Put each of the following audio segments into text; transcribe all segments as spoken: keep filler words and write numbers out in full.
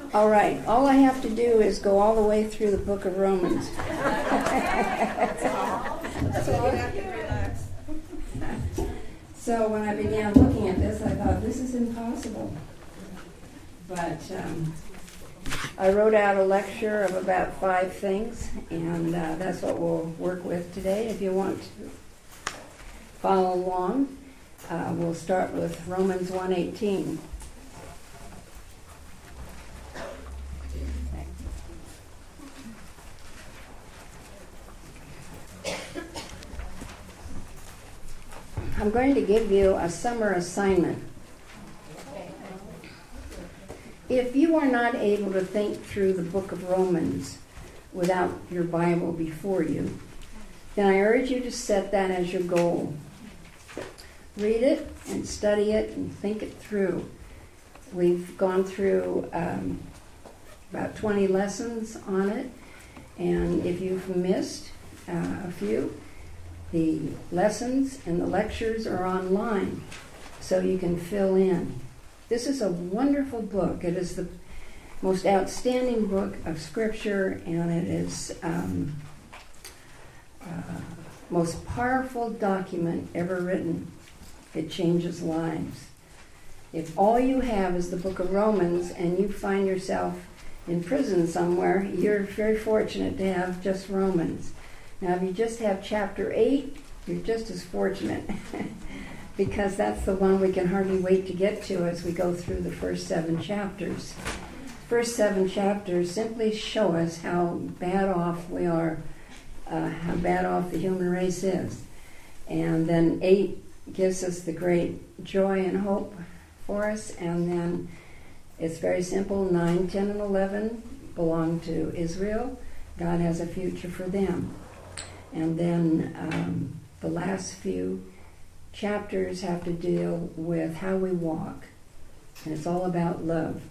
All right, all I have to do is go all the way through the book of Romans. That's all you have to relax. So when I began looking at this, I thought, this is impossible. But um, I wrote out a lecture of about five things, and uh, that's what we'll work with today. If you want to follow along, uh, we'll start with Romans one eighteen. I'm going to give you a summer assignment. If you are not able to think through the book of Romans without your Bible before you, then I urge you to set that as your goal. Read it and study it and think it through. We've gone through um, about twenty lessons on it, and if you've missed uh, a few, the lessons and the lectures are online, so you can fill in. This is a wonderful book. It is the most outstanding book of Scripture, and it is um, uh, most powerful document ever written. It changes lives. If all you have is the book of Romans and you find yourself in prison somewhere, you're very fortunate to have just Romans. Now, if you just have chapter eight, you're just as fortunate because that's the one we can hardly wait to get to as we go through the first seven chapters. First seven chapters simply show us how bad off we are, uh, how bad off the human race is. And then eight gives us the great joy and hope for us. And then it's very simple. nine, ten, and eleven belong to Israel. God has a future for them. And then um, the last few chapters have to deal with how we walk. And it's all about love.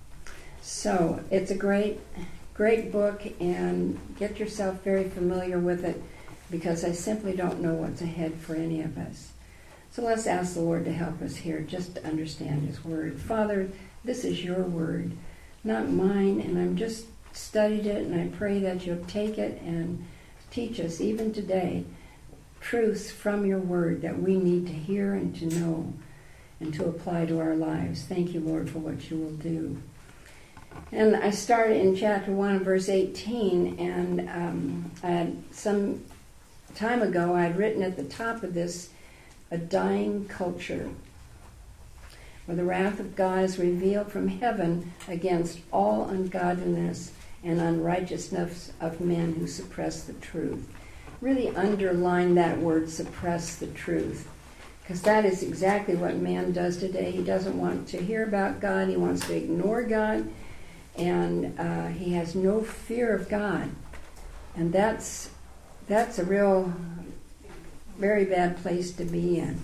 So it's a great, great book, and get yourself very familiar with it because I simply don't know what's ahead for any of us. So let's ask the Lord to help us here just to understand His Word. Father, this is your Word, not mine, and I've just studied it, and I pray that you'll take it and teach us, even today, truths from your word that we need to hear and to know and to apply to our lives. Thank you, Lord, for what you will do. And I started in chapter one, verse eighteen, and um, I had, some time ago I had written at the top of this, a dying culture, where the wrath of God is revealed from heaven against all ungodliness and unrighteousness of men who suppress the truth. Really underline that word, suppress the truth, because that is exactly what man does today. He doesn't want to hear about God. He wants to ignore God, and uh, he has no fear of God. And that's that's a real, very bad place to be in.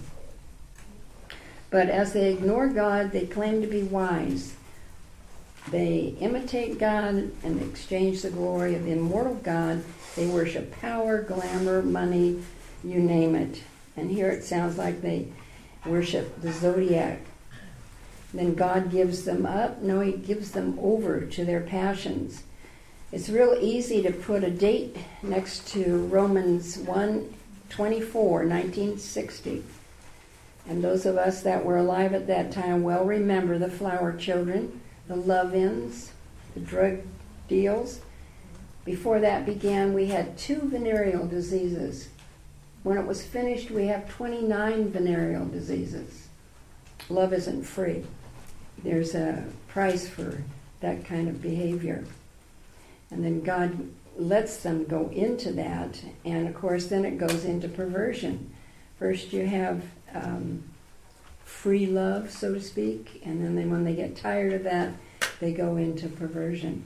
But as they ignore God, they claim to be wise. They imitate God and exchange the glory of the immortal God. They worship power, glamour, money, you name it. And here it sounds like they worship the zodiac. Then God gives them up. No, he gives them over to their passions. It's real easy to put a date next to Romans one twenty-four, nineteen sixty. And those of us that were alive at that time well remember the flower children, the love-ins, the drug deals. Before that began, we had two venereal diseases. When it was finished, we have twenty-nine venereal diseases. Love isn't free. There's a price for that kind of behavior. And then God lets them go into that, and of course then it goes into perversion. First you have um, free love, so to speak, and then they, when they get tired of that, they go into perversion.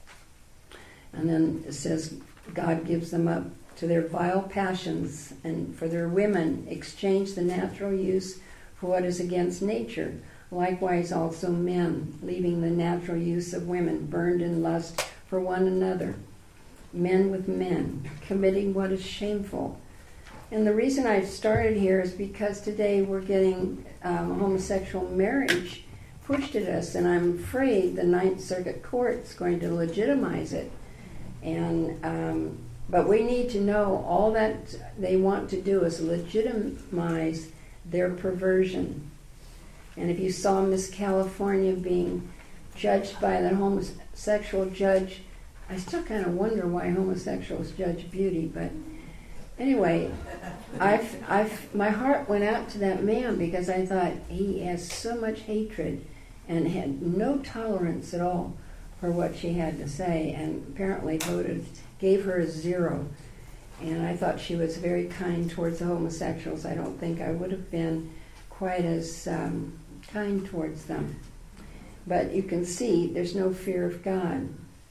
And then it says God gives them up to their vile passions, and for their women exchange the natural use for what is against nature. Likewise also men, leaving the natural use of women, burned in lust for one another. Men with men, committing what is shameful. And the reason I've started here is because today we're getting um, homosexual marriage pushed at us, and I'm afraid the Ninth Circuit Court's going to legitimize it. And um, but we need to know all that they want to do is legitimize their perversion. And if you saw Miss California being judged by the homosexual judge, I still kind of wonder why homosexuals judge beauty, but anyway, I've, I've, my heart went out to that man because I thought he has so much hatred and had no tolerance at all for what she had to say, and apparently voted, gave her a zero. And I thought she was very kind towards the homosexuals. I don't think I would have been quite as um, kind towards them. But you can see there's no fear of God.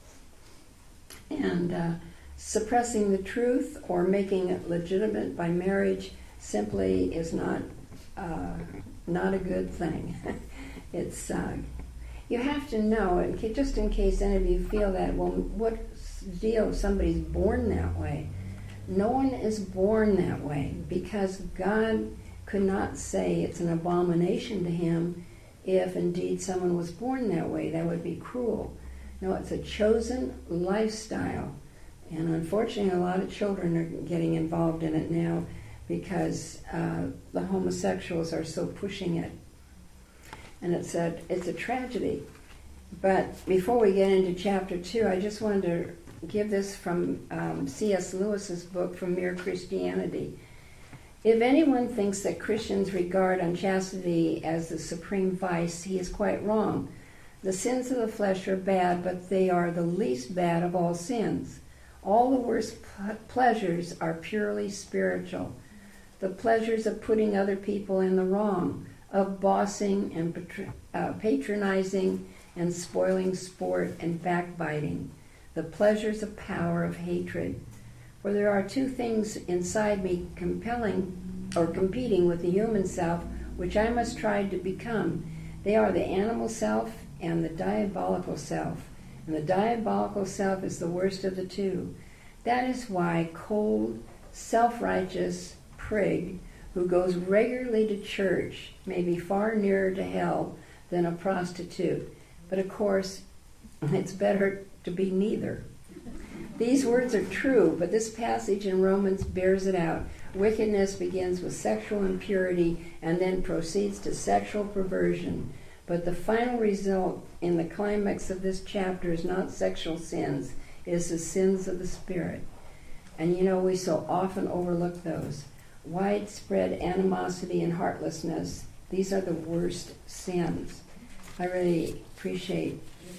And uh, suppressing the truth or making it legitimate by marriage simply is not uh, not a good thing. It's uh, you have to know, and just in case any of you feel that, well, what's the deal if somebody's born that way? No one is born that way, because God could not say it's an abomination to him if indeed someone was born that way. That would be cruel. No, it's a chosen lifestyle. And unfortunately, a lot of children are getting involved in it now because uh, the homosexuals are so pushing it. And it's a, it's a tragedy. But before we get into chapter two, I just wanted to give this from um, C S Lewis's book, From Mere Christianity. If anyone thinks that Christians regard unchastity as the supreme vice, he is quite wrong. The sins of the flesh are bad, but they are the least bad of all sins. All the worst p- pleasures are purely spiritual. The pleasures of putting other people in the wrong, of bossing and patr- uh, patronizing and spoiling sport and backbiting. The pleasures of power, of hatred. For there are two things inside me compelling or competing with the human self, which I must try to become. They are the animal self and the diabolical self. And the diabolical self is the worst of the two. That is why cold, self-righteous prig who goes regularly to church may be far nearer to hell than a prostitute. But of course, it's better to be neither. These words are true, but this passage in Romans bears it out. Wickedness begins with sexual impurity and then proceeds to sexual perversion. But the final result in the climax of this chapter is not sexual sins, it is the sins of the Spirit. And you know, we so often overlook those. Widespread animosity and heartlessness, these are the worst sins. I really appreciate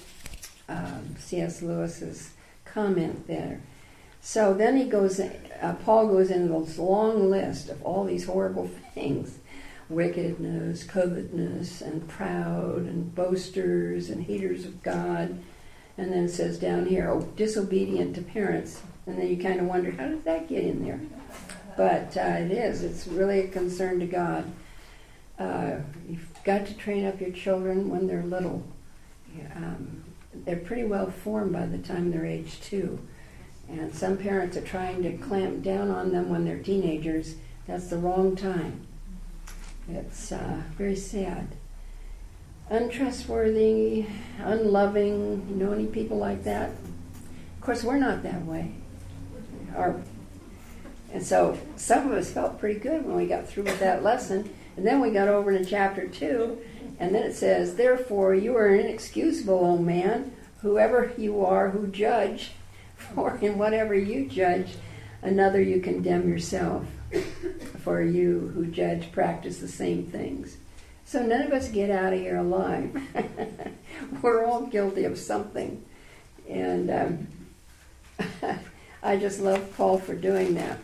um, C S Lewis's comment there. So then he goes, uh, Paul goes into this long list of all these horrible things. Wickedness, covetousness, and proud, and boasters, and haters of God. And then it says down here, oh, disobedient to parents. And then you kind of wonder, how did that get in there? But uh, it is. It's really a concern to God. Uh, you've got to train up your children when they're little. Um, they're pretty well formed by the time they're age two. And some parents are trying to clamp down on them when they're teenagers. That's the wrong time. It's uh, very sad. Untrustworthy, unloving. You know any people like that? Of course, we're not that way. Our, and so some of us felt pretty good when we got through with that lesson. And then we got over into chapter two, and then it says, therefore you are inexcusable, O man, whoever you are who judge, for in whatever you judge, another you condemn yourself. For you who judge practice the same things. So none of us get out of here alive. We're all guilty of something. And um, I just love Paul for doing that.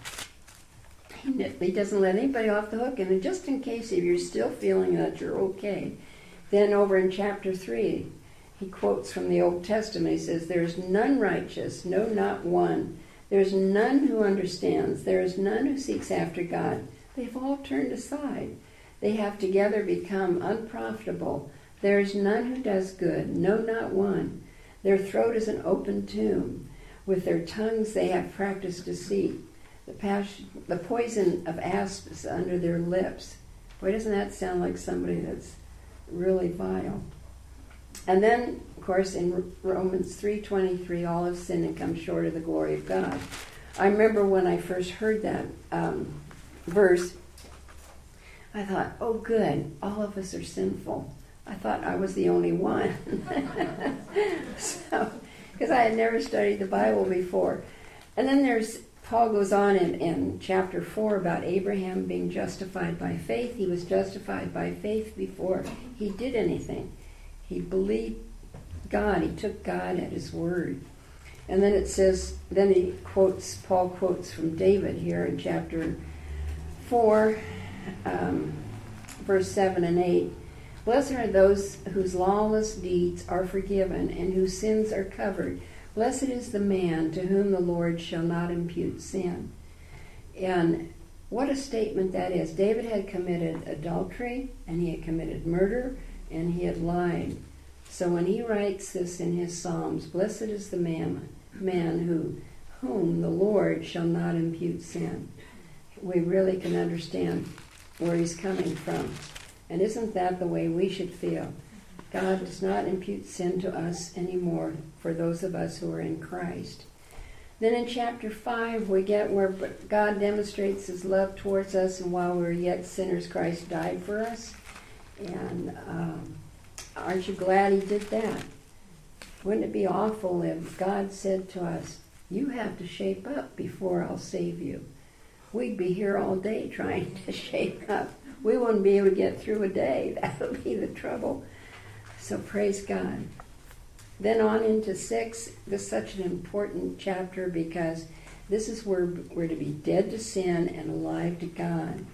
He doesn't let anybody off the hook. And just in case if you're still feeling that you're okay, then over in chapter three, he quotes from the Old Testament. He says, there's none righteous, no, not one. There's none who understands. There is none who seeks after God. They've all turned aside. They have together become unprofitable. There is none who does good, no, not one. Their throat is an open tomb. With their tongues they have practiced deceit. The, passion, the poison of asps is under their lips. Boy, doesn't that sound like somebody that's really vile. And then, of course, in Romans three twenty-three, all have sinned and come short of the glory of God. I remember when I first heard that um, verse, I thought, oh good, all of us are sinful. I thought I was the only one. So, because I had never studied the Bible before. And then there's, Paul goes on in, in chapter four about Abraham being justified by faith. He was justified by faith before he did anything. He believed God. He took God at his word. And then it says, then he quotes, Paul quotes from David here in chapter four, um, verse seven and eight. Blessed are those whose lawless deeds are forgiven and whose sins are covered. Blessed is the man to whom the Lord shall not impute sin. And what a statement that is. David had committed adultery, and he had committed murder, and he had lied. So when he writes this in his Psalms, blessed is the man, man who, whom the Lord shall not impute sin. We really can understand where he's coming from. And isn't that the way we should feel? God does not impute sin to us anymore for those of us who are in Christ. Then in chapter five, we get where God demonstrates his love towards us, and while we were yet sinners, Christ died for us. And um, aren't you glad he did that? Wouldn't it be awful if God said to us, you have to shape up before I'll save you? We'd be here all day trying to shape up. We wouldn't be able to get through a day. That would be the trouble. So praise God. Then on into six. This is such an important chapter because this is where we're to be dead to sin and alive to God.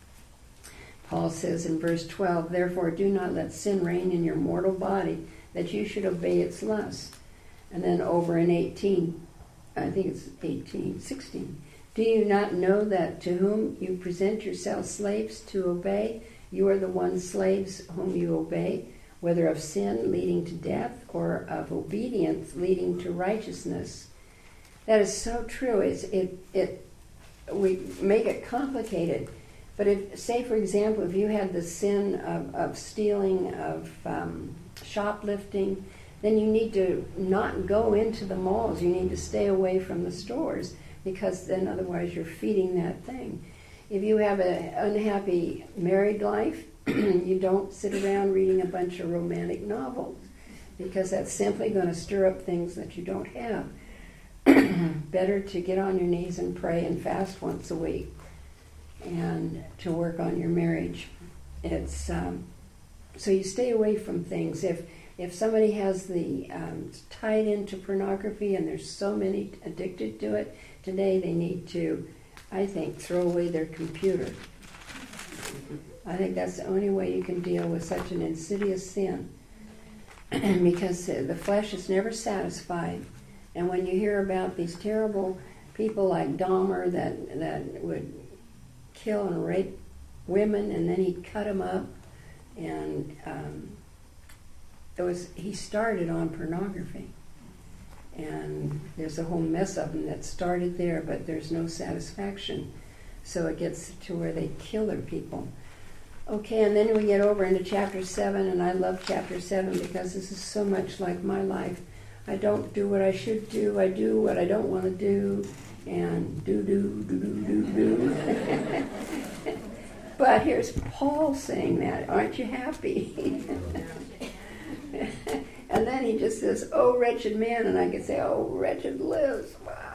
Paul says in verse twelve, therefore do not let sin reign in your mortal body, that you should obey its lusts. And then over in eighteen, I think it's eighteen, sixteen. Do you not know that to whom you present yourselves slaves to obey, you are the ones slaves whom you obey, whether of sin leading to death or of obedience leading to righteousness? That is so true. It's, it, it, we make it complicated. But if, say, for example, if you had the sin of, of stealing, of um, shoplifting, then you need to not go into the malls. You need to stay away from the stores, because then otherwise you're feeding that thing. If you have an unhappy married life, you don't sit around reading a bunch of romantic novels, because that's simply going to stir up things that you don't have. Better to get on your knees and pray and fast once a week and to work on your marriage. It's um, so you stay away from things. If if somebody has the um, tied into pornography, and there's so many addicted to it today, they need to, I think, throw away their computer. I think that's the only way you can deal with such an insidious sin, because the flesh is never satisfied. And when you hear about these terrible people like Dahmer that that would kill and rape women, and then he'd cut them up, and um, it was he started on pornography, and there's a whole mess of them that started there, but there's no satisfaction, so it gets to where they kill their people. Okay, and then we get over into chapter seven, and I love chapter seven because this is so much like my life. I don't do what I should do. I do what I don't want to do, and do, do, do, do, do, do. But here's Paul saying that. Aren't you happy? And then he just says, oh, wretched man, and I can say, oh, wretched Liz.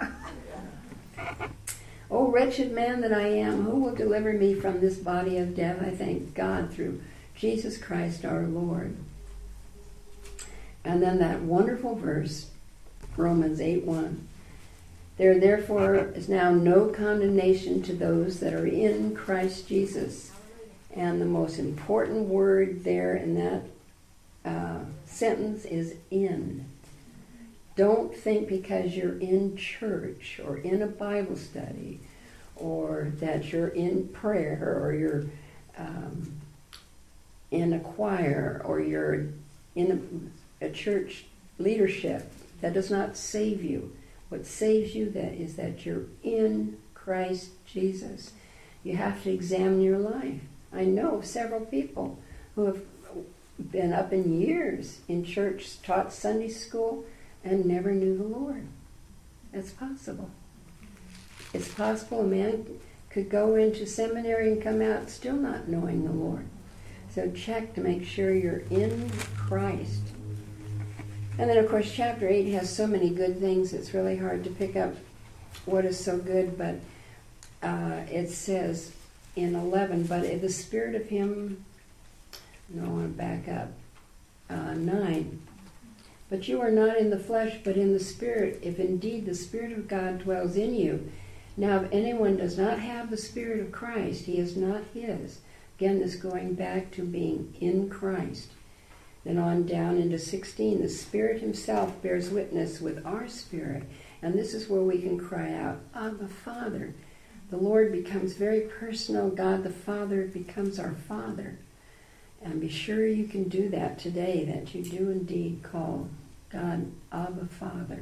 Oh, wretched man that I am, who will deliver me from this body of death? I thank God through Jesus Christ our Lord. And then that wonderful verse, Romans eight one. There therefore is now no condemnation to those that are in Christ Jesus. And the most important word there in that uh, sentence is in. Don't think because you're in church or in a Bible study or that you're in prayer or you're um, in a choir or you're in a, a church leadership. That does not save you. What saves you that is that you're in Christ Jesus. You have to examine your life. I know several people who have been up in years in church, taught Sunday school, and never knew the Lord. That's possible. It's possible a man could go into seminary and come out still not knowing the Lord. So check to make sure you're in Christ. And then, of course, chapter eight has so many good things, it's really hard to pick up what is so good, but uh, it says in eleven, but if the spirit of him, no, I want to back up, uh, nine, but you are not in the flesh, but in the spirit, if indeed the Spirit of God dwells in you. Now, if anyone does not have the Spirit of Christ, he is not his. Again, this going back to being in Christ. Then on down into sixteen, the Spirit himself bears witness with our spirit. And this is where we can cry out, Abba, Father. The Lord becomes very personal. God the Father becomes our Father. And be sure you can do that today, that you do indeed call God Abba, Father.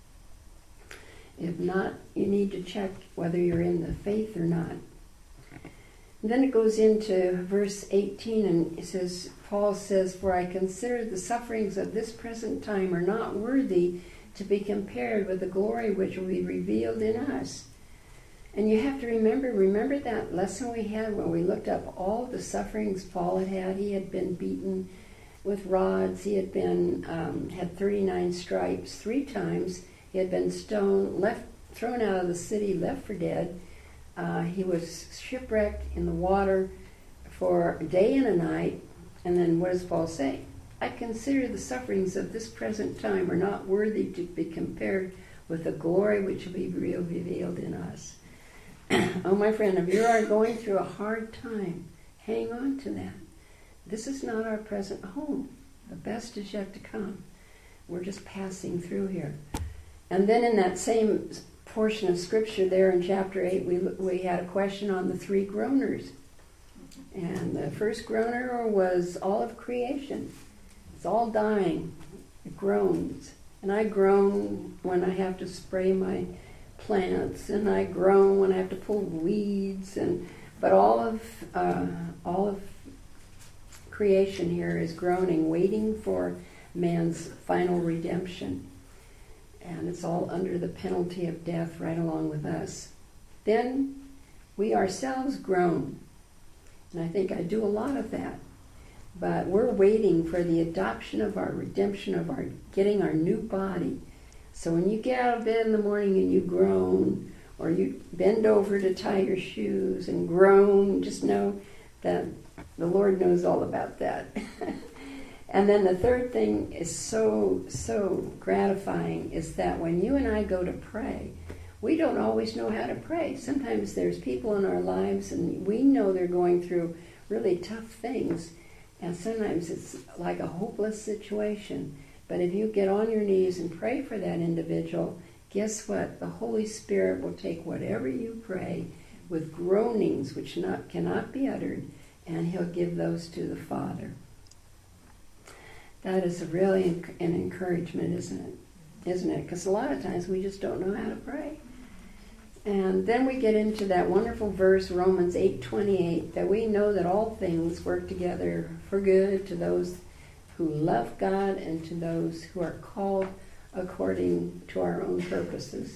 If not, you need to check whether you're in the faith or not. And then it goes into verse eighteen, and it says, Paul says, for I consider the sufferings of this present time are not worthy to be compared with the glory which will be revealed in us. And you have to remember, remember that lesson we had when we looked up all the sufferings Paul had had. He had been beaten with rods. He had been um, had thirty-nine stripes three times. He had been stoned, left, thrown out of the city, left for dead. Uh, he was shipwrecked in the water for a day and a night. And then what does Paul say? I consider the sufferings of this present time are not worthy to be compared with the glory which will be revealed in us. Oh, my friend, if you are going through a hard time, hang on to that. This is not our present home. The best is yet to come. We're just passing through here. And then in that same portion of Scripture there in chapter eight, we we had a question on the three groaners. And the first groaner was all of creation. It's all dying. It groans. And I groan when I have to spray my plants, and I groan when I have to pull weeds. And but all of uh, all of creation here is groaning, waiting for man's final redemption. And it's all under the penalty of death right along with us. Then we ourselves groan. And I think I do a lot of that. But we're waiting for the adoption of our redemption, of our getting our new body. So when you get out of bed in the morning and you groan, or you bend over to tie your shoes and groan, just know that the Lord knows all about that. And then the third thing is so, so gratifying is that when you and I go to pray, we don't always know how to pray. Sometimes there's people in our lives and we know they're going through really tough things. And sometimes it's like a hopeless situation. But if you get on your knees and pray for that individual, guess what? The Holy Spirit will take whatever you pray with groanings which not cannot be uttered, and he'll give those to the Father. That is really an encouragement, isn't it? Isn't it? Because a lot of times we just don't know how to pray. And then we get into that wonderful verse, Romans eight twenty-eight, that we know that all things work together for good to those who love God and to those who are called according to our own purposes.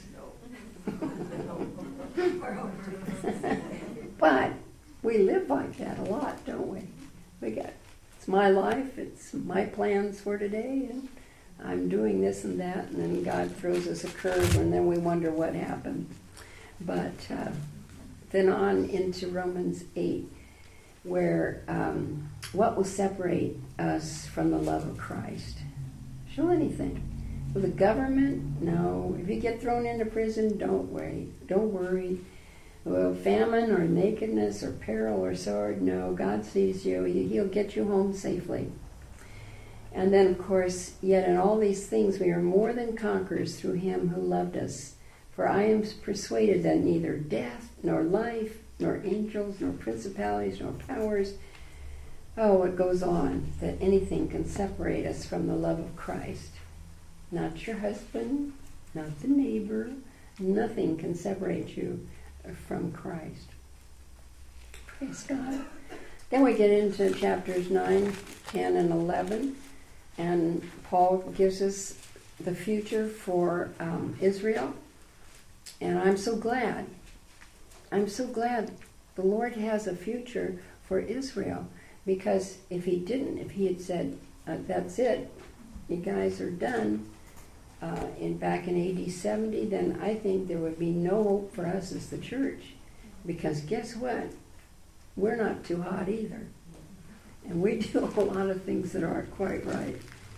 But we live like that a lot, don't we? We got, it's my life, it's my plans for today, and I'm doing this and that, and then God throws us a curve, and then we wonder what happened. But uh, then on into Romans eight, where um, what will separate us from the love of Christ? Sure, anything. Will the government? No. If you get thrown into prison, don't worry. Don't worry. Well, famine or nakedness or peril or sword? No. God sees you. He'll get you home safely. And then, of course, yet in all these things we are more than conquerors through him who loved us. For I am persuaded that neither death, nor life, nor angels, nor principalities, nor powers, oh, it goes on, that anything can separate us from the love of Christ. Not your husband, not the neighbor, nothing can separate you from Christ. Praise God. Then we get into chapters nine, ten, and eleven, and Paul gives us the future for um, Israel. And I'm so glad. I'm so glad the Lord has a future for Israel, because if he didn't, if he had said, uh, that's it, you guys are done, uh, in back in A D seventy, then I think there would be no hope for us as the church. Because guess what? We're not too hot either. And we do a lot of things that aren't quite right.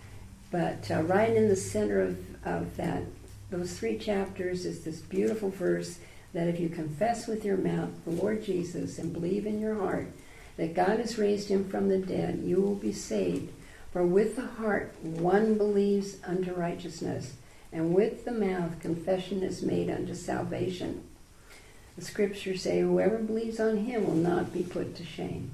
But uh, right in the center of, of that, those three chapters is this beautiful verse that if you confess with your mouth the Lord Jesus and believe in your heart that God has raised him from the dead, you will be saved. For with the heart one believes unto righteousness, and with the mouth confession is made unto salvation. The scriptures say, whoever believes on him will not be put to shame.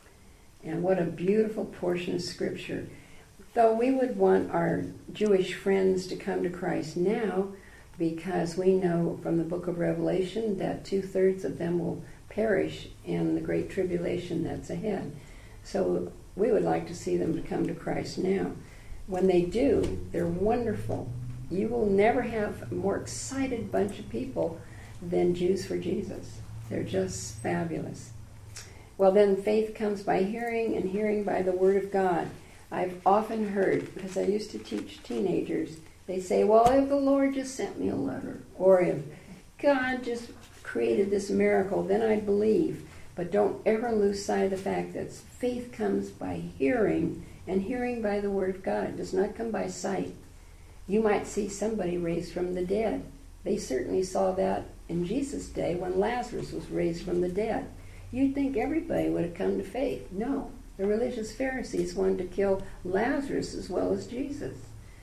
And what a beautiful portion of scripture. Though we would want our Jewish friends to come to Christ now, because we know from the book of Revelation that two-thirds of them will perish in the great tribulation that's ahead. So we would like to see them to come to Christ now. When they do, they're wonderful. You will never have a more excited bunch of people than Jews for Jesus. They're just fabulous. Well, then faith comes by hearing, and hearing by the word of God. I've often heard, because I used to teach teenagers, they say, well, if the Lord just sent me a letter, or if God just created this miracle, then I'd believe. But don't ever lose sight of the fact that faith comes by hearing, and hearing by the word of God. It does not come by sight. You might see somebody raised from the dead. They certainly saw that in Jesus' day when Lazarus was raised from the dead. You'd think everybody would have come to faith. No. The religious Pharisees wanted to kill Lazarus as well as Jesus.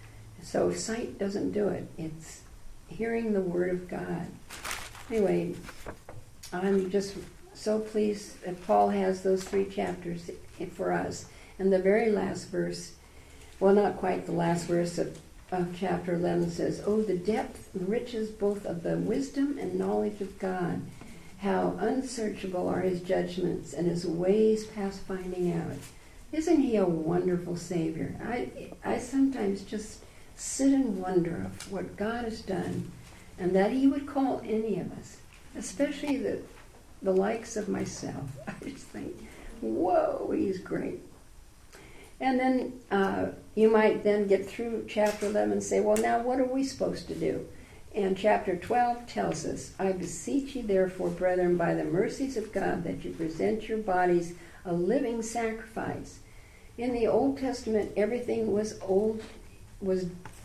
So sight doesn't do it. It's hearing the word of God. Anyway, I'm just so pleased that Paul has those three chapters for us. And the very last verse, well, not quite the last verse of, of chapter eleven says, oh, the depth and riches both of the wisdom and knowledge of God. How unsearchable are his judgments and his ways past finding out. Isn't he a wonderful Savior? I, I sometimes just sit and wonder of what God has done, and that he would call any of us, especially the, the likes of myself. I just think, whoa, he's great. And then uh, you might then get through chapter eleven and say, well, now what are we supposed to do? And chapter twelve tells us, I beseech you therefore, brethren, by the mercies of God, that you present your bodies a living sacrifice. In the Old Testament, everything was old, was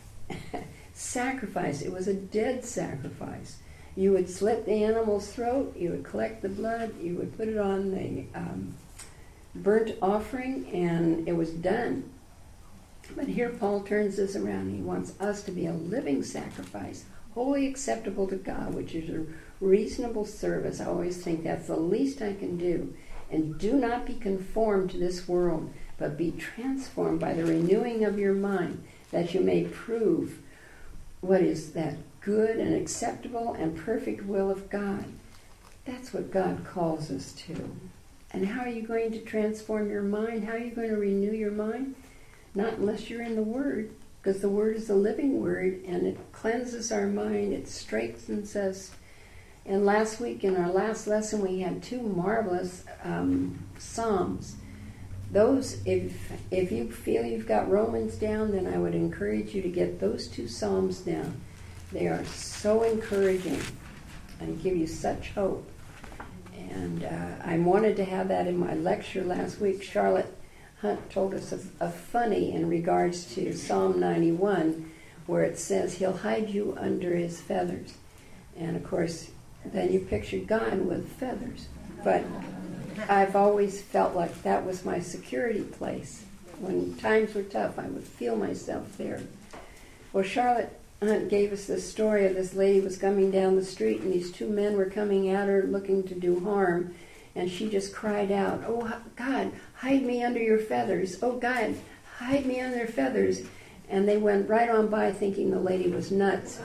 sacrifice. It was a dead sacrifice. You would slit the animal's throat, you would collect the blood, you would put it on the um, burnt offering, and it was done. But here Paul turns this around. He wants us to be a living sacrifice, wholly acceptable to God, which is a reasonable service. I always think that's the least I can do. And do not be conformed to this world, but be transformed by the renewing of your mind, that you may prove what is that good and acceptable and perfect will of God. That's what God calls us to. And how are you going to transform your mind? How are you going to renew your mind? Not unless you're in the Word, because the Word is a living Word, and it cleanses our mind, it strengthens us. And last week, in our last lesson, we had two marvelous um, Psalms. Those, if if you feel you've got Romans down, then I would encourage you to get those two Psalms down. They are so encouraging and give you such hope. And uh, I wanted to have that in my lecture last week. Charlotte Hunt told us a, a funny in regards to Psalm ninety-one, where it says, he'll hide you under his feathers. And of course, then you picture God with feathers. But I've always felt like that was my security place. When times were tough, I would feel myself there. Well, Charlotte Hunt gave us this story of this lady was coming down the street, and these two men were coming at her looking to do harm. And she just cried out, oh, God, hide me under your feathers. Oh, God, hide me under their feathers. And they went right on by thinking the lady was nuts.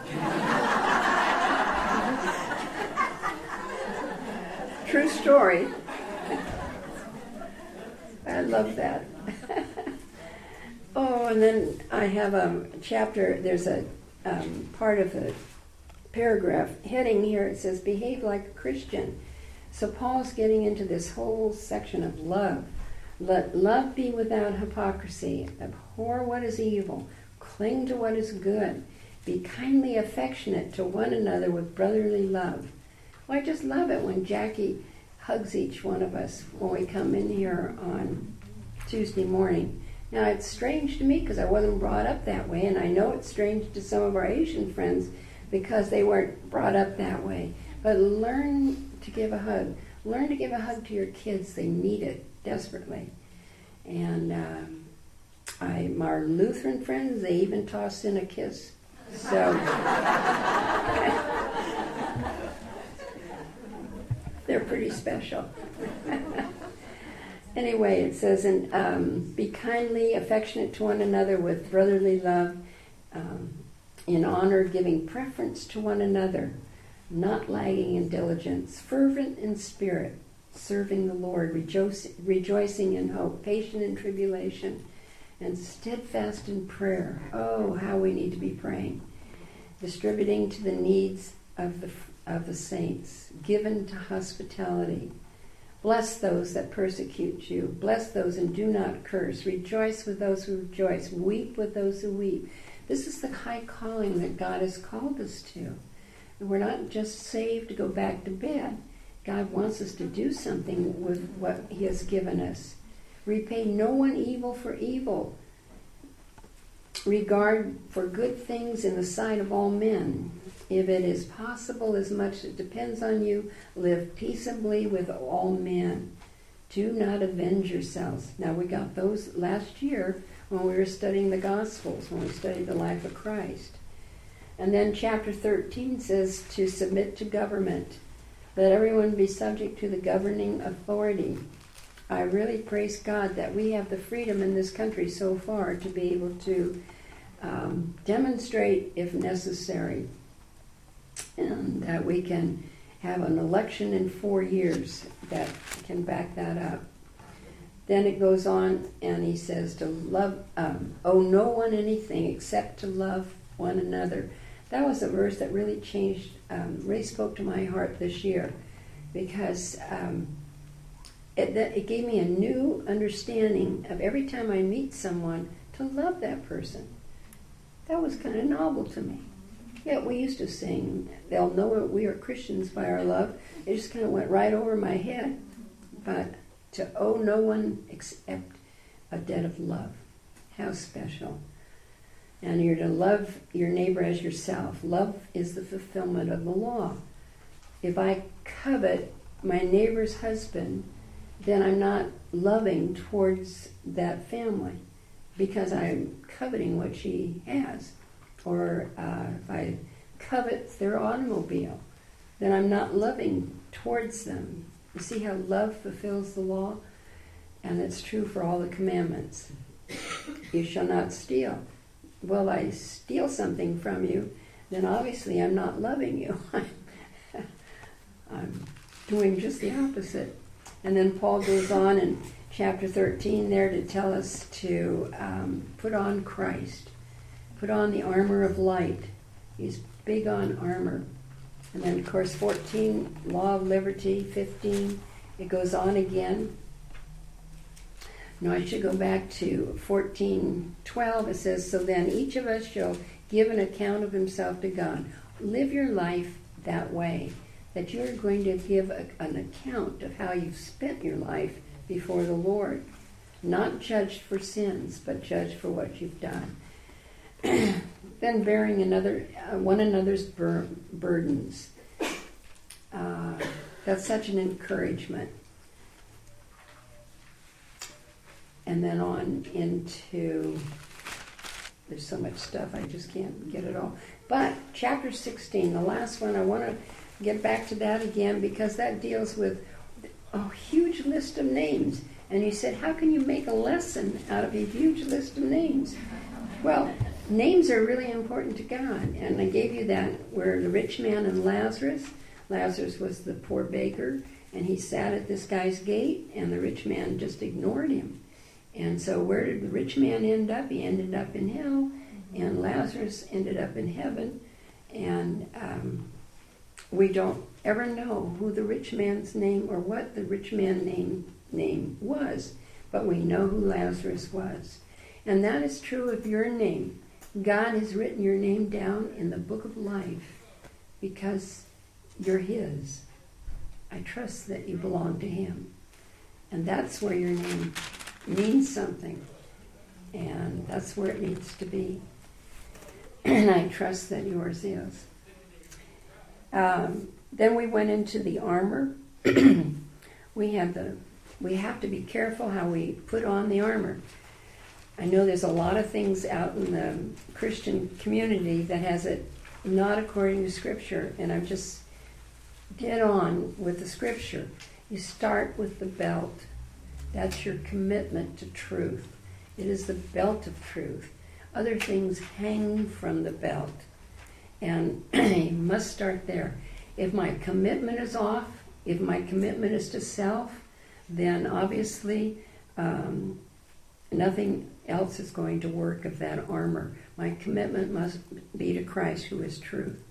True story. I love that. Oh, and then I have a chapter, there's a um, part of the paragraph heading here, it says, behave like a Christian. So Paul's getting into this whole section of love. Let love be without hypocrisy. Abhor what is evil. Cling to what is good. Be kindly affectionate to one another with brotherly love. Well, I just love it when Jackie hugs each one of us when we come in here on Tuesday morning. Now, it's strange to me because I wasn't brought up that way, and I know it's strange to some of our Asian friends because they weren't brought up that way. But learn to give a hug. Learn to give a hug to your kids. They need it desperately. And um, I, our Lutheran friends, they even toss in a kiss. So they're pretty special. Anyway, it says, and um, be kindly affectionate to one another with brotherly love, um, in honor, giving preference to one another, not lagging in diligence, fervent in spirit, serving the Lord, rejoice, rejoicing in hope, patient in tribulation, and steadfast in prayer. Oh, how we need to be praying. Distributing to the needs of the of the saints, given to hospitality. Bless those that persecute you. Bless those and do not curse. Rejoice with those who rejoice. Weep with those who weep. This is the high calling that God has called us to. And we're not just saved to go back to bed. God wants us to do something with what He has given us. Repay no one evil for evil. Regard for good things in the sight of all men. If it is possible, as much as it depends on you, live peaceably with all men. Do not avenge yourselves. Now, we got those last year when we were studying the Gospels, when we studied the life of Christ. And then chapter thirteen says to submit to government. Let everyone be subject to the governing authority. I really praise God that we have the freedom in this country so far to be able to um, demonstrate, if necessary, and that we can have an election in four years that can back that up. Then it goes on and he says to love, um, owe no one anything except to love one another. That was a verse that really changed, um, really spoke to my heart this year, because um, it, that, it gave me a new understanding of every time I meet someone to love that person. That was kind of novel to me. Yeah, we used to sing, they'll know we are Christians by our love. It just kind of went right over my head. But to owe no one except a debt of love. How special. And you're to love your neighbor as yourself. Love is the fulfillment of the law. If I covet my neighbor's husband, then I'm not loving towards that family because I'm coveting what she has. Or uh, if I covet their automobile, then I'm not loving towards them. You see how love fulfills the law? And it's true for all the commandments. You shall not steal. Well, I steal something from you, then obviously I'm not loving you. I'm doing just the opposite. And then Paul goes on in chapter thirteen there to tell us to um, put on Christ. Put on the armor of light. He's big on armor. And then, of course, fourteen, law of liberty. fifteen, it goes on again. No, I should go back to fourteen twelve. It says, so then each of us shall give an account of himself to God. Live your life that way, that you're going to give a, an account of how you've spent your life before the Lord. Not judged for sins, but judged for what you've done. Then bearing another, uh, one another's bur- burdens. Uh, that's such an encouragement. And then on into, there's so much stuff, I just can't get it all. But chapter sixteen, the last one, I want to get back to that again because that deals with a huge list of names. And you said, how can you make a lesson out of a huge list of names? Well, names are really important to God, and I gave you that where the rich man and Lazarus. Lazarus was the poor baker, and he sat at this guy's gate, and the rich man just ignored him. And so where did the rich man end up? He ended up in hell, and Lazarus ended up in heaven. And um, we don't ever know who the rich man's name or what the rich man's name, name was, but we know who Lazarus was. And that is true of your name. God has written your name down in the book of life because you're his. I trust that you belong to him. And that's where your name means something. And that's where it needs to be. And I trust that yours is. Um, then we went into the armor. we have the we have to be careful how we put on the armor. I know there's a lot of things out in the Christian community that has it not according to Scripture, and I'm just dead on with the Scripture. You start with the belt. That's your commitment to truth. It is the belt of truth. Other things hang from the belt, and you must start there. If my commitment is off, if my commitment is to self, then obviously um, nothing else is going to work of that armor. My commitment must be to Christ, who is truth.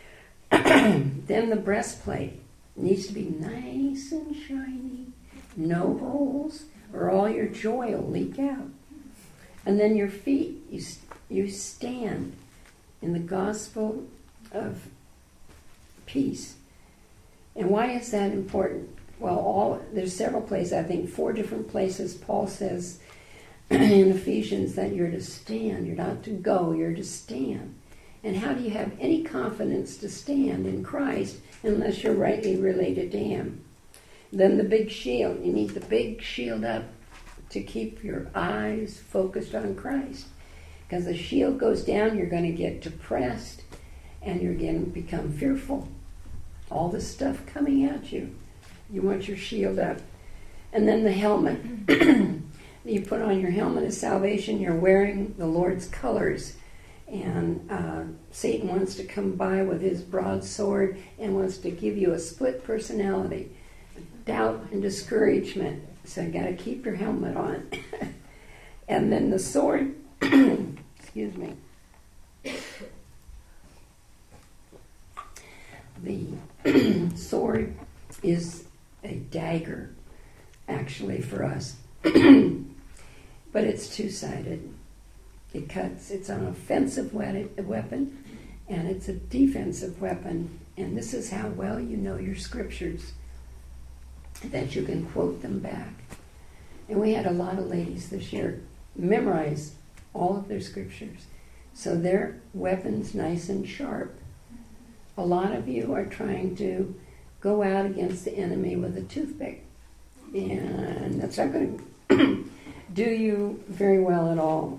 Then the breastplate needs to be nice and shiny, no holes, or all your joy will leak out. And then your feet, you you stand in the gospel of peace. And why is that important? Well, all there's several places, I think four different places Paul says in Ephesians that you're to stand. You're not to go, you're to stand. And how do you have any confidence to stand in Christ unless you're rightly related to him? Then the big shield. You need the big shield up to keep your eyes focused on Christ. Because the shield goes down, you're going to get depressed, and you're going to become fearful. All this stuff coming at you. You want your shield up. And then the helmet. You put on your helmet of salvation, you're wearing the Lord's colors. And uh, Satan wants to come by with his broadsword and wants to give you a split personality, doubt and discouragement. So you got to keep your helmet on. And then the sword, excuse me, the sword is a dagger, actually, for us. But it's two-sided. It cuts. It's an offensive weapon, and it's a defensive weapon. And this is how well you know your scriptures, that you can quote them back. And we had a lot of ladies this year memorize all of their scriptures. So their weapon's nice and sharp. A lot of you are trying to go out against the enemy with a toothpick. And that's not going to do you very well at all.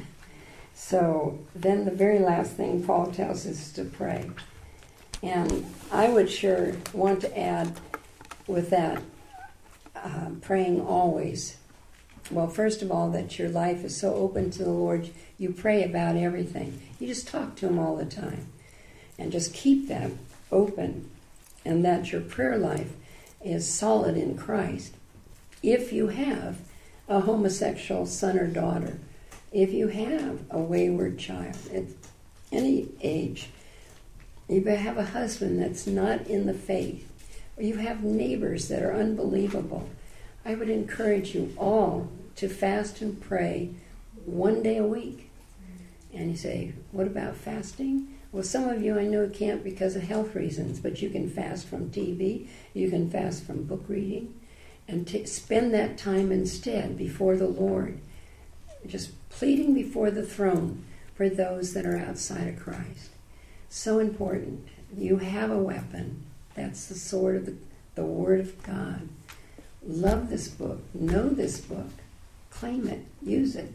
So then the very last thing Paul tells us is to pray. And I would sure want to add with that, uh, praying always. Well, first of all, that your life is so open to the Lord, you pray about everything. You just talk to him all the time. And just keep that open. And that your prayer life is solid in Christ. If you have a homosexual son or daughter, if you have a wayward child at any age, if you have a husband that's not in the faith, or you have neighbors that are unbelievable, I would encourage you all to fast and pray one day a week. And you say, what about fasting? Well, some of you I know can't because of health reasons, but you can fast from T V, you can fast from book reading, and t- spend that time instead before the Lord, just pleading before the throne for those that are outside of Christ. So important. You have a weapon. That's the sword of the, the Word of God. Love this book. Know this book. Claim it. Use it.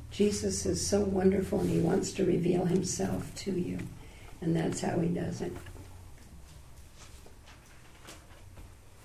Jesus is so wonderful, and he wants to reveal himself to you. And that's how he does it.